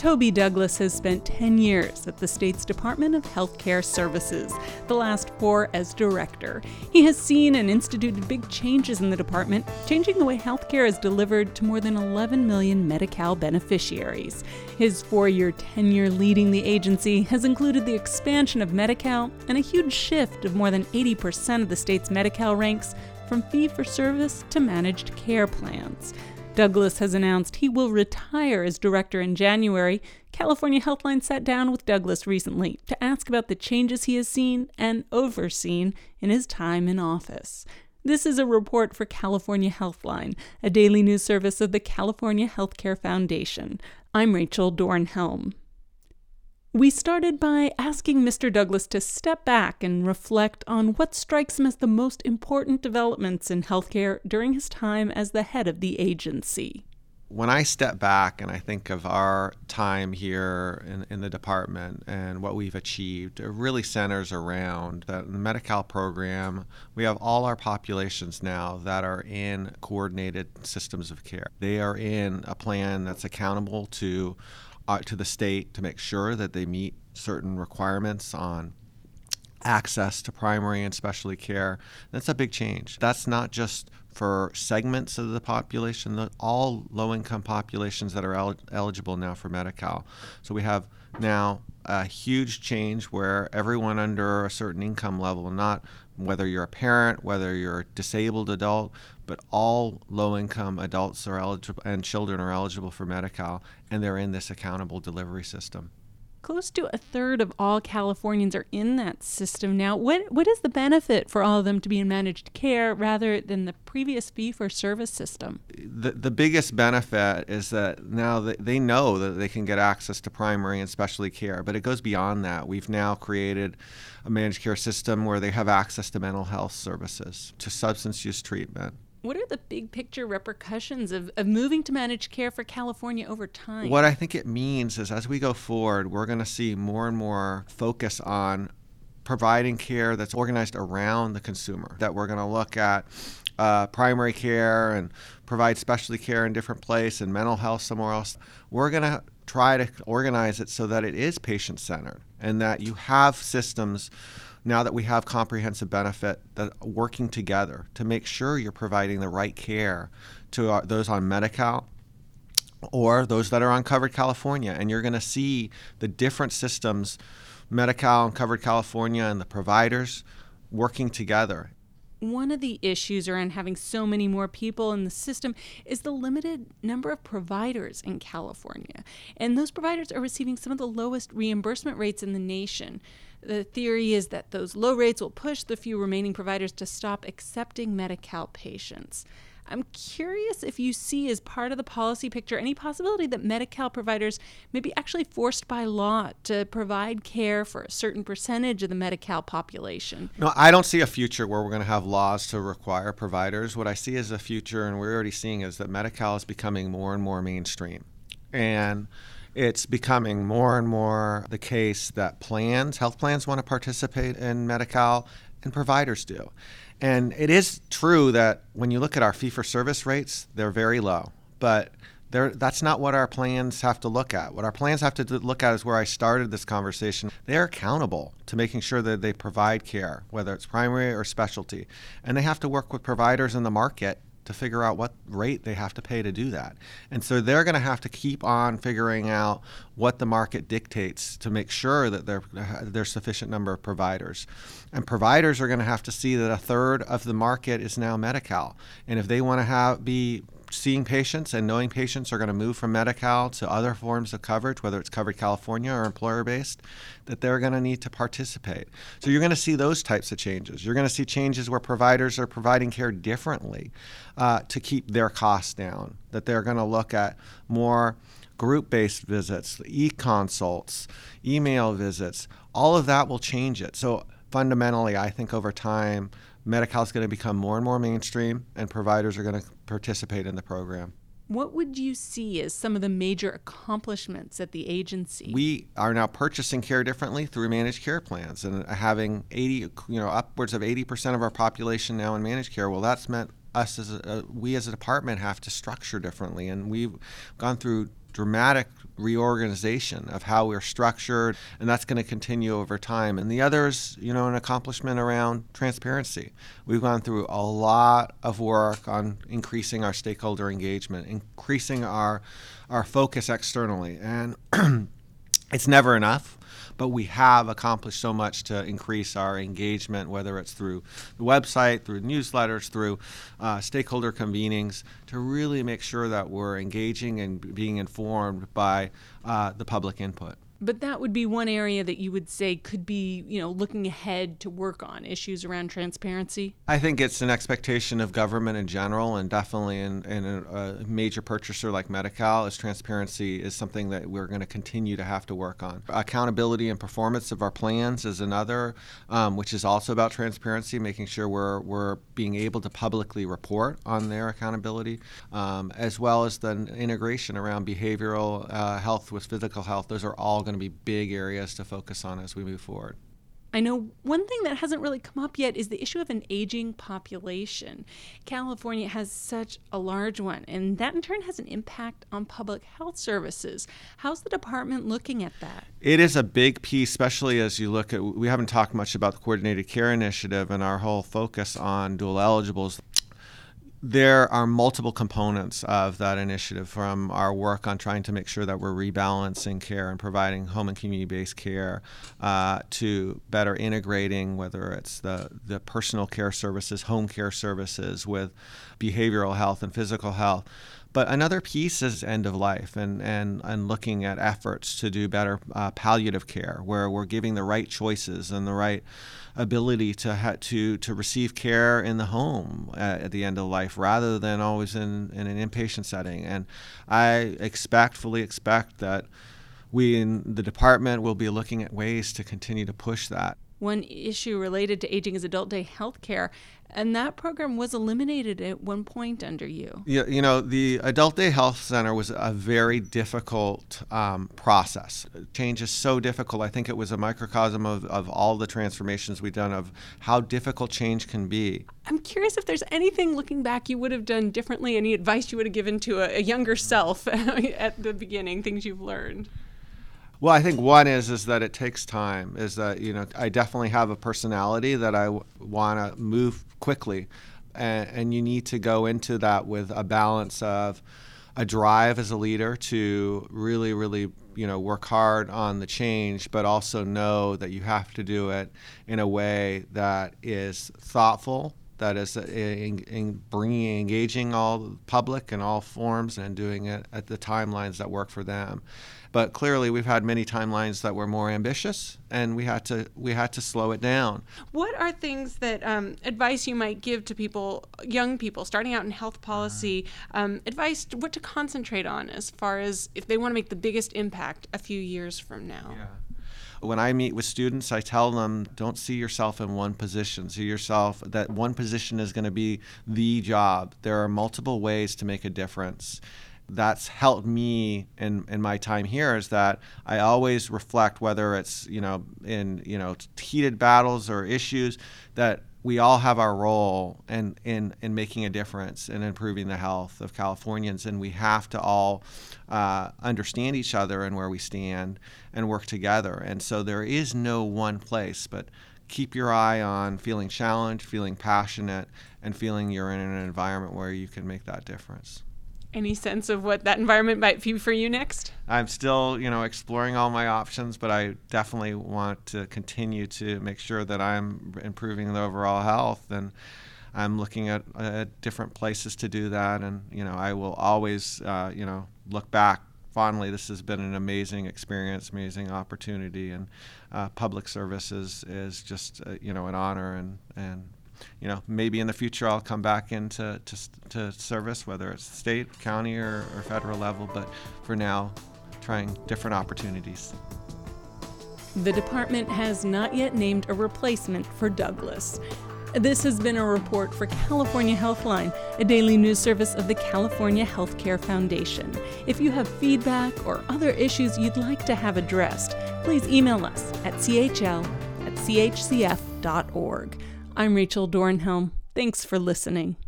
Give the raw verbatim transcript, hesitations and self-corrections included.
Toby Douglas has spent ten years at the state's Department of Healthcare Services, the last four as director. He has seen and instituted big changes in the department, changing the way healthcare is delivered to more than eleven million Medi-Cal beneficiaries. His four-year tenure leading the agency has included the expansion of Medi-Cal and a huge shift of more than eighty percent of the state's Medi-Cal ranks from fee-for-service to managed care plans. Douglas has announced he will retire as director in January. California Healthline sat down with Douglas recently to ask about the changes he has seen and overseen in his time in office. This is a report for California Healthline, a daily news service of the California Healthcare Foundation. I'm Rachel Dornhelm. We started by asking Mister Douglas to step back and reflect on what strikes him as the most important developments in healthcare during his time as the head of the agency. When I step back and I think of our time here in, in the department and what we've achieved, it really centers around that in the Medi-Cal program, we have all our populations now that are in coordinated systems of care. They are in a plan that's accountable to Uh, to the state to make sure that they meet certain requirements on access to primary and specialty care. That's a big change. That's not just for segments of the population, that all low-income populations that are el- eligible now for Medi-Cal. So we have now a huge change where everyone under a certain income level, not whether you're a parent, whether you're a disabled adult, but all low-income adults are eligible and children are eligible for Medi-Cal, and they're in this accountable delivery system. Close to a third of all Californians are in that system now. What what is the benefit for all of them to be in managed care rather than the previous fee-for-service system? The the biggest benefit is that now they, they know that they can get access to primary and specialty care, but it goes beyond that. We've now created a managed care system where they have access to mental health services, to substance use treatment. What are the big picture repercussions of, of moving to managed care for California over time? What I think it means is as we go forward, we're going to see more and more focus on providing care that's organized around the consumer, that we're going to look at uh, primary care and provide specialty care in a different place and mental health somewhere else. We're going to try to organize it so that it is patient-centered and that you have systems now that we have comprehensive benefit that are working together to make sure you're providing the right care to uh, those on Medi-Cal or those that are on Covered California. And you're going to see the different systems, Medi-Cal and Covered California and the providers working together. One of the issues around having so many more people in the system is the limited number of providers in California. And those providers are receiving some of the lowest reimbursement rates in the nation. The theory is that those low rates will push the few remaining providers to stop accepting Medi-Cal patients. I'm curious if you see as part of the policy picture any possibility that Medi-Cal providers may be actually forced by law to provide care for a certain percentage of the Medi-Cal population. No, I don't see a future where we're going to have laws to require providers. What I see as a future, and we're already seeing, is that Medi-Cal is becoming more and more mainstream. And it's becoming more and more the case that plans, health plans want to participate in Medi-Cal, and providers do. And it is true that when you look at our fee-for-service rates, they're very low. But that's not what our plans have to look at. What our plans have to look at is where I started this conversation. They're accountable to making sure that they provide care, whether it's primary or specialty. And they have to work with providers in the market to figure out what rate they have to pay to do that. And so they're going to have to keep on figuring out what the market dictates to make sure that there, there's sufficient number of providers. And providers are going to have to see that a third of the market is now Medi-Cal. And if they want to have be seeing patients and knowing patients are going to move from Medi-Cal to other forms of coverage, whether it's Covered California or employer-based, that they're going to need to participate. So you're going to see those types of changes. You're going to see changes where providers are providing care differently uh, to keep their costs down, that they're going to look at more group-based visits, e-consults, email visits. All of that will change it. So fundamentally, I think over time, Medi-Cal is going to become more and more mainstream, and providers are going to participate in the program. What would you see as some of the major accomplishments at the agency? We are now purchasing care differently through managed care plans and having eighty, you know, upwards of eighty percent of our population now in managed care. Well, that's meant us as a, we as a department have to structure differently, and we've gone through dramatic reorganization of how we're structured, and that's going to continue over time. And the other is, you know, an accomplishment around transparency. We've gone through a lot of work on increasing our stakeholder engagement, increasing our our focus externally, and it's never enough. But we have accomplished so much to increase our engagement, whether it's through the website, through newsletters, through uh, stakeholder convenings, to really make sure that we're engaging and being informed by uh, the public input. But that would be one area that you would say could be, you know, looking ahead to work on issues around transparency? I think it's an expectation of government in general, and definitely in, in a, a major purchaser like Medi-Cal, is transparency is something that we're going to continue to have to work on. Accountability and performance of our plans is another, um, which is also about transparency, making sure we're, we're being able to publicly report on their accountability, um, as well as the integration around behavioral uh, health with physical health. Those are all going to be big areas to focus on as we move forward. I know one thing that hasn't really come up yet is the issue of an aging population. California has such a large one, and that in turn has an impact on public health services. How's the department looking at that? It is a big piece, especially as you look at, we haven't talked much about the Coordinated Care Initiative and our whole focus on dual eligibles. There are multiple components of that initiative, from our work on trying to make sure that we're rebalancing care and providing home and community-based care, uh, to better integrating, whether it's the, the personal care services, home care services with behavioral health and physical health. But another piece is end of life, and, and, and looking at efforts to do better uh, palliative care, where we're giving the right choices and the right ability to ha- to to receive care in the home at, at the end of life, rather than always in, in an inpatient setting. And I expect, fully expect, that we in the department will be looking at ways to continue to push that. One issue related to aging is adult day health care, and that program was eliminated at one point under you. Yeah, you know, the Adult Day Health Center was a very difficult um, process. Change is so difficult. I think it was a microcosm of, of all the transformations we've done, of how difficult change can be. I'm curious if there's anything looking back you would have done differently, any advice you would have given to a, a younger self at the beginning, things you've learned. Well, I think one is is that it takes time. Is that, you know, I definitely have a personality that I w- want to move quickly, and, and you need to go into that with a balance of a drive as a leader to really, really, you know, work hard on the change, but also know that you have to do it in a way that is thoughtful, that is in, in bringing, engaging all the public in all forms, and doing it at the timelines that work for them. But clearly, we've had many timelines that were more ambitious, and we had to we had to slow it down. What are things that um, advice you might give to people, young people starting out in health policy, um, advice what to concentrate on as far as if they want to make the biggest impact a few years from now? Yeah. When I meet with students, I tell them, don't see yourself in one position. See yourself that one position is going to be the job. There are multiple ways to make a difference. That's helped me in, in my time here, is that I always reflect, whether it's, you know, in, you know, heated battles or issues, that we all have our role in, in, in making a difference and improving the health of Californians, and we have to all uh, understand each other and where we stand and work together. And so there is no one place, but keep your eye on feeling challenged, feeling passionate, and feeling you're in an environment where you can make that difference. Any sense of what that environment might be for you next? I'm still, you know, exploring all my options, but I definitely want to continue to make sure that I'm improving the overall health, and I'm looking at uh, different places to do that. And, you know, I will always, uh, you know, look back fondly. This has been an amazing experience, amazing opportunity, and uh, public service is, is just, uh, you know, an honor, and, and you know, maybe in the future I'll come back into to, to service, whether it's state, county, or, or federal level. But for now, trying different opportunities. The department has not yet named a replacement for Douglas. This has been a report for California Healthline, a daily news service of the California Healthcare Foundation. If you have feedback or other issues you'd like to have addressed, please email us at c h l at c h c f dot org. I'm Rachel Dornhelm. Thanks for listening.